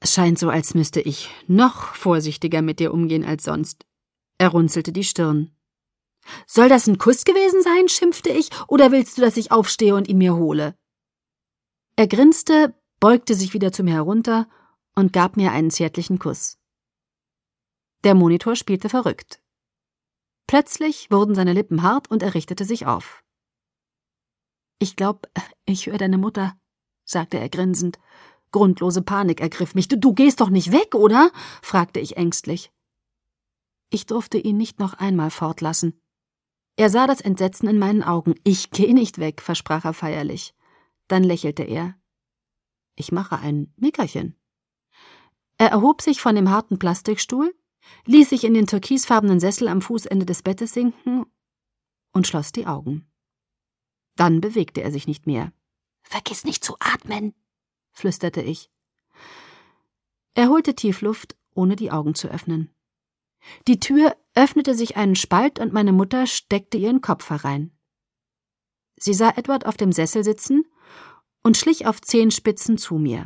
Es scheint so, als müsste ich noch vorsichtiger mit dir umgehen als sonst. Er runzelte die Stirn. »Soll das ein Kuss gewesen sein?« schimpfte ich. »Oder willst du, dass ich aufstehe und ihn mir hole?« Er grinste, beugte sich wieder zu mir herunter und gab mir einen zärtlichen Kuss. Der Monitor spielte verrückt. Plötzlich wurden seine Lippen hart und er richtete sich auf. »Ich glaub, ich höre deine Mutter«, sagte er grinsend. Grundlose Panik ergriff mich. »Du gehst doch nicht weg, oder?« fragte ich ängstlich. Ich durfte ihn nicht noch einmal fortlassen. Er sah das Entsetzen in meinen Augen. »Ich geh nicht weg«, versprach er feierlich. Dann lächelte er. »Ich mache ein Nickerchen.« Er erhob sich von dem harten Plastikstuhl, ließ sich in den türkisfarbenen Sessel am Fußende des Bettes sinken und schloss die Augen. Dann bewegte er sich nicht mehr. »Vergiss nicht zu atmen«, flüsterte ich. Er holte tief Luft, ohne die Augen zu öffnen. Die Tür öffnete sich einen Spalt und meine Mutter steckte ihren Kopf herein. Sie sah Edward auf dem Sessel sitzen und schlich auf Zehenspitzen zu mir.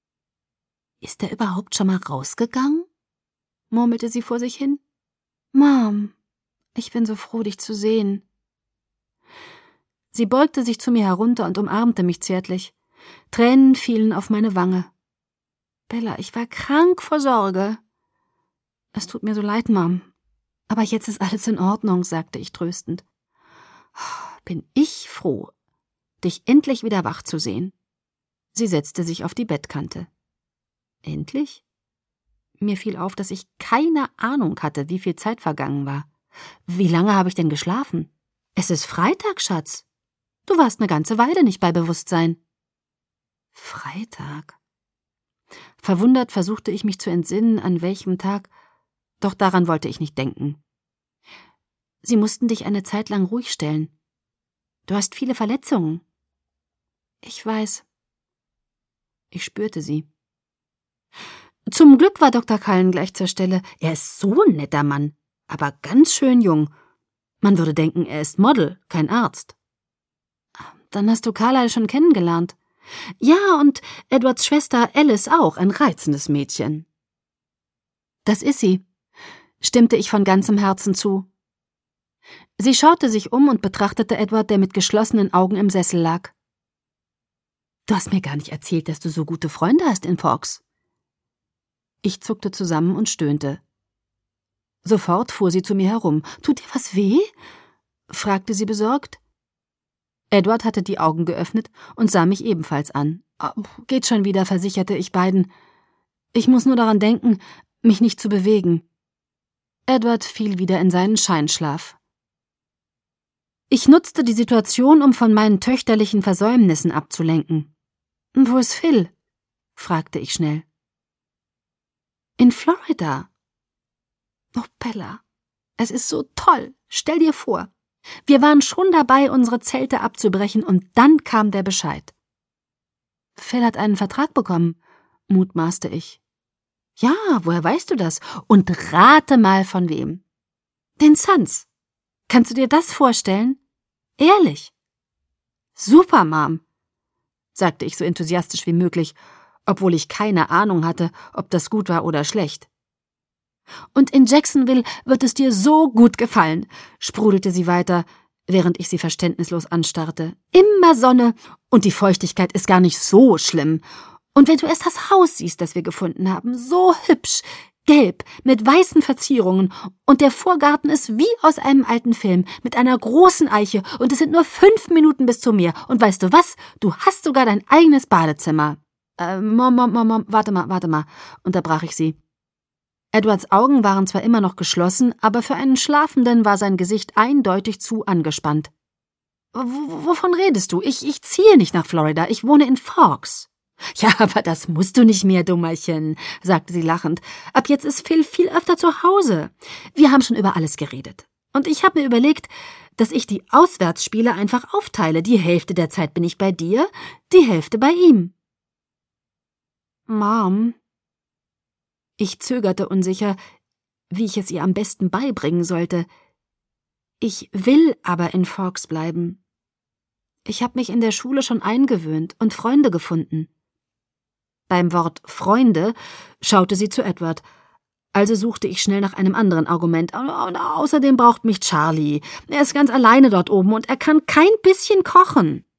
»Ist er überhaupt schon mal rausgegangen?« murmelte sie vor sich hin. »Mom, ich bin so froh, dich zu sehen.« Sie beugte sich zu mir herunter und umarmte mich zärtlich. Tränen fielen auf meine Wange. »Bella, ich war krank vor Sorge.« »Es tut mir so leid, Mom. Aber jetzt ist alles in Ordnung«, sagte ich tröstend. »Bin ich froh, dich endlich wieder wach zu sehen.« Sie setzte sich auf die Bettkante. »Endlich?« Mir fiel auf, dass ich keine Ahnung hatte, wie viel Zeit vergangen war. »Wie lange habe ich denn geschlafen?« »Es ist Freitag, Schatz. Du warst eine ganze Weile nicht bei Bewusstsein.« »Freitag?« Verwundert versuchte ich mich zu entsinnen, an welchem Tag, doch daran wollte ich nicht denken. »Sie mussten dich eine Zeit lang ruhig stellen. Du hast viele Verletzungen.« »Ich weiß.« Ich spürte sie. Zum Glück war Dr. Cullen gleich zur Stelle. Er ist so ein netter Mann, aber ganz schön jung. Man würde denken, er ist Model, kein Arzt. »Dann hast du Carlyle schon kennengelernt.« »Ja, und Edwards Schwester Alice auch, ein reizendes Mädchen.« »Das ist sie«, stimmte ich von ganzem Herzen zu. Sie schaute sich um und betrachtete Edward, der mit geschlossenen Augen im Sessel lag. »Du hast mir gar nicht erzählt, dass du so gute Freunde hast in Forks.« Ich zuckte zusammen und stöhnte. Sofort fuhr sie zu mir herum. »Tut dir was weh?« fragte sie besorgt. Edward hatte die Augen geöffnet und sah mich ebenfalls an. »Geht schon wieder«, versicherte ich beiden. »Ich muss nur daran denken, mich nicht zu bewegen.« Edward fiel wieder in seinen Scheinschlaf. Ich nutzte die Situation, um von meinen töchterlichen Versäumnissen abzulenken. »Wo ist Phil?« fragte ich schnell. »In Florida.« »Oh, Bella, es ist so toll. Stell dir vor, wir waren schon dabei, unsere Zelte abzubrechen, und dann kam der Bescheid.« »Phil hat einen Vertrag bekommen«, mutmaßte ich. »Ja, woher weißt du das? Und rate mal von wem.« »Den Suns. Kannst du dir das vorstellen? Ehrlich?« »Super, Mom«, sagte ich so enthusiastisch wie möglich, obwohl ich keine Ahnung hatte, ob das gut war oder schlecht. »Und in Jacksonville wird es dir so gut gefallen«, sprudelte sie weiter, während ich sie verständnislos anstarrte. »Immer Sonne und die Feuchtigkeit ist gar nicht so schlimm. Und wenn du erst das Haus siehst, das wir gefunden haben, so hübsch, gelb, mit weißen Verzierungen, und der Vorgarten ist wie aus einem alten Film, mit einer großen Eiche, und es sind nur 5 Minuten bis zum Meer. Und weißt du was? Du hast sogar dein eigenes Badezimmer.« Mom, warte mal, unterbrach ich sie. Edwards Augen waren zwar immer noch geschlossen, aber für einen Schlafenden war sein Gesicht eindeutig zu angespannt. »Wovon redest du? Ich ziehe nicht nach Florida, ich wohne in Forks.« »Ja, aber das musst du nicht mehr, Dummerchen«, sagte sie lachend. »Ab jetzt ist Phil viel öfter zu Hause. Wir haben schon über alles geredet. Und ich habe mir überlegt, dass ich die Auswärtsspiele einfach aufteile. Die Hälfte der Zeit bin ich bei dir, die Hälfte bei ihm.« »Mom«, ich zögerte unsicher, wie ich es ihr am besten beibringen sollte. »Ich will aber in Forks bleiben. Ich habe mich in der Schule schon eingewöhnt und Freunde gefunden.« Beim Wort »Freunde« schaute sie zu Edward. Also suchte ich schnell nach einem anderen Argument. Und außerdem braucht mich Charlie. Er ist ganz alleine dort oben und er kann kein bisschen kochen.